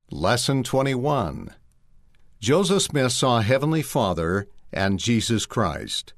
Lesson 21. Joseph Smith saw Heavenly Father and Jesus Christ.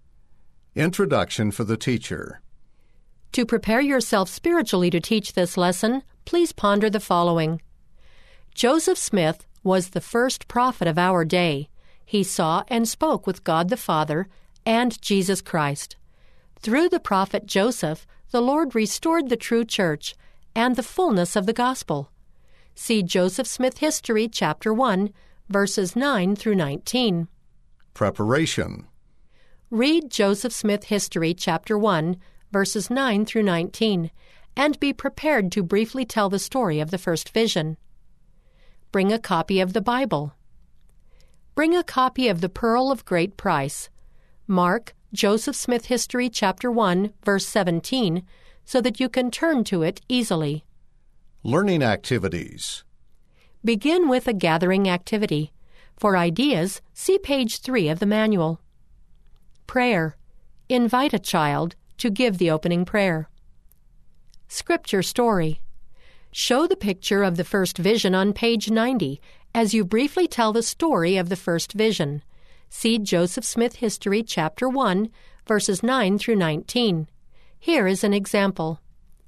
Introduction for the teacher. To prepare yourself spiritually to teach this lesson, please ponder the following. Joseph Smith was the first prophet of our day. He saw and spoke with God the Father and Jesus Christ. Through the prophet Joseph, the Lord restored the true church and the fullness of the gospel. See Joseph Smith History, Chapter 1, verses 9 through 19. Preparation. Read Joseph Smith History, Chapter 1, verses 9 through 19, and be prepared to briefly tell the story of the first vision. Bring a copy of the Bible. Bring a copy of the Pearl of Great Price. Mark Joseph Smith History, Chapter 1, verse 17, so that you can turn to it easily. Learning activities. Begin with a gathering activity. For ideas, see page 3 of the manual. Prayer. Invite a child to give the opening prayer. Scripture story. Show the picture of the first vision on page 90 as you briefly tell the story of the first vision. See Joseph Smith History, Chapter 1, verses 9 through 19. Here is an example.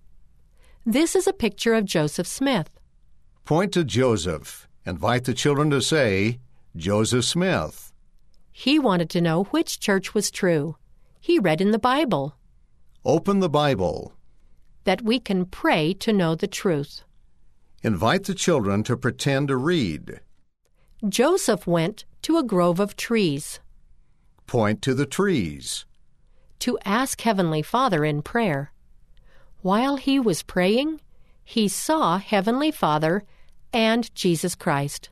This is a picture of Joseph Smith. Point to Joseph. Invite the children to say, Joseph Smith. He wanted to know which church was true. He read in the Bible. Open the Bible. That we can pray to know the truth. Invite the children to pretend to read. Joseph went to a grove of trees. Point to the trees. To ask Heavenly Father in prayer. While he was praying, he saw Heavenly Father and Jesus Christ.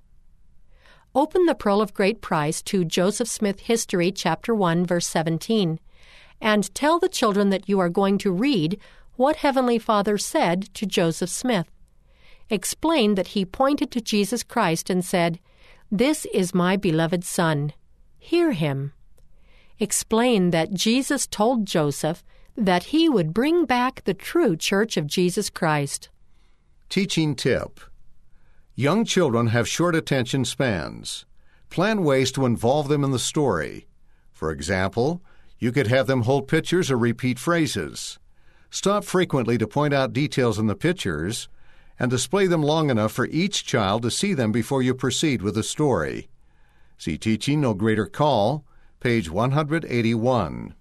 Open the Pearl of Great Price to Joseph Smith History, Chapter 1, verse 17, and tell the children that you are going to read what Heavenly Father said to Joseph Smith. Explain that he pointed to Jesus Christ and said, "This is my beloved Son. Hear him." Explain that Jesus told Joseph that he would bring back the true Church of Jesus Christ. Teaching tip. Young children have short attention spans. Plan ways to involve them in the story. For example, you could have them hold pictures or repeat phrases. Stop frequently to point out details in the pictures, and display them long enough for each child to see them before you proceed with the story. See Teaching No Greater Call, page 181.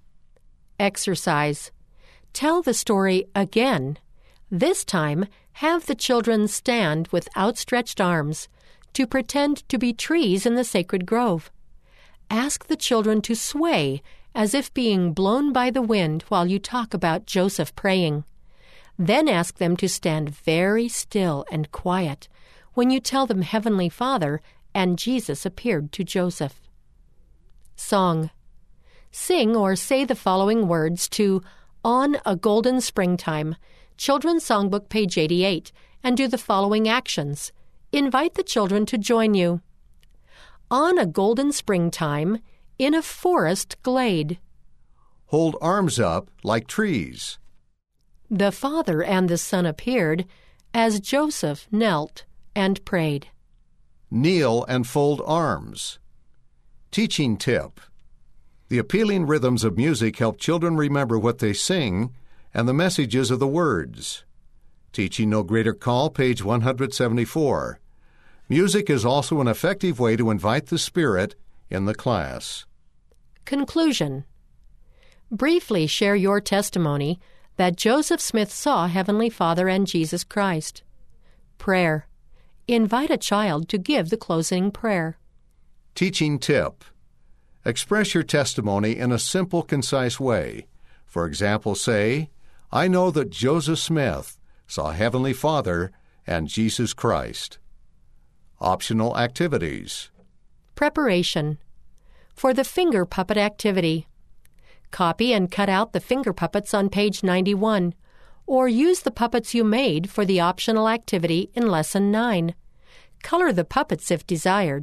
Exercise. Tell the story again. This time, have the children stand with outstretched arms to pretend to be trees in the sacred grove. Ask the children to sway as if being blown by the wind while you talk about Joseph praying. Then ask them to stand very still and quiet when you tell them Heavenly Father and Jesus appeared to Joseph. Song. Sing or say the following words to On a Golden Springtime, Children's Songbook, page 88, and do the following actions. Invite the children to join you. On a golden springtime, in a forest glade. Hold arms up like trees. The Father and the Son appeared as Joseph knelt and prayed. Kneel and fold arms. Teaching tip. The appealing rhythms of music help children remember what they sing and the messages of the words. Teaching No Greater Call, page 174. Music is also an effective way to invite the Spirit in the class. Conclusion. Briefly share your testimony that Joseph Smith saw Heavenly Father and Jesus Christ. Prayer. Invite a child to give the closing prayer. Teaching tip. Express your testimony in a simple, concise way. For example, say, I know that Joseph Smith saw Heavenly Father and Jesus Christ. Optional activities. Preparation. For the finger puppet activity. Copy and cut out the finger puppets on page 91, or use the puppets you made for the optional activity in Lesson 9. Color the puppets if desired.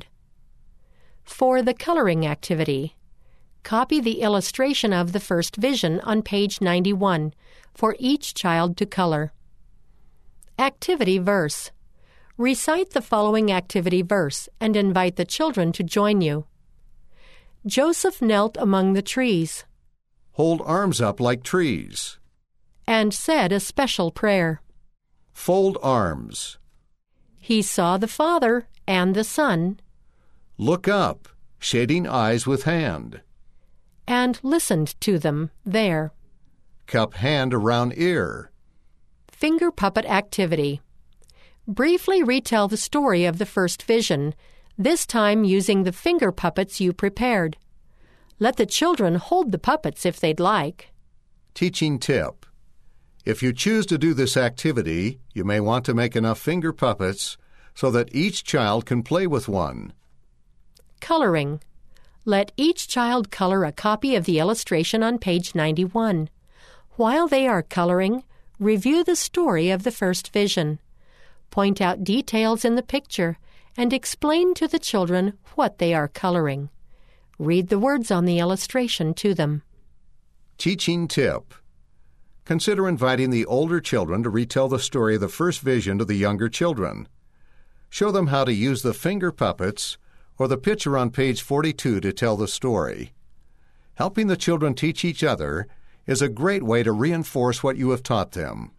For the coloring activity, copy the illustration of the first vision on page 91 for each child to color. Activity verse. Recite the following activity verse and invite the children to join you. Joseph knelt among the trees Hold arms up like trees. and said a special prayer. Fold arms. He saw the Father and the Son Look up, shading eyes with hand. and listened to them there. Cup hand around ear. Finger puppet activity. Briefly retell the story of the first vision, this time using the finger puppets you prepared. Let the children hold the puppets if they'd like. Teaching tip. If you choose to do this activity, you may want to make enough finger puppets so that each child can play with one. Coloring. Let each child color a copy of the illustration on page 91. While they are coloring, review the story of the first vision. Point out details in the picture and explain to the children what they are coloring. Read the words on the illustration to them. Teaching tip. Consider inviting the older children to retell the story of the first vision to the younger children. Show them how to use the finger puppets or the picture on page 42 to tell the story. Helping the children teach each other is a great way to reinforce what you have taught them.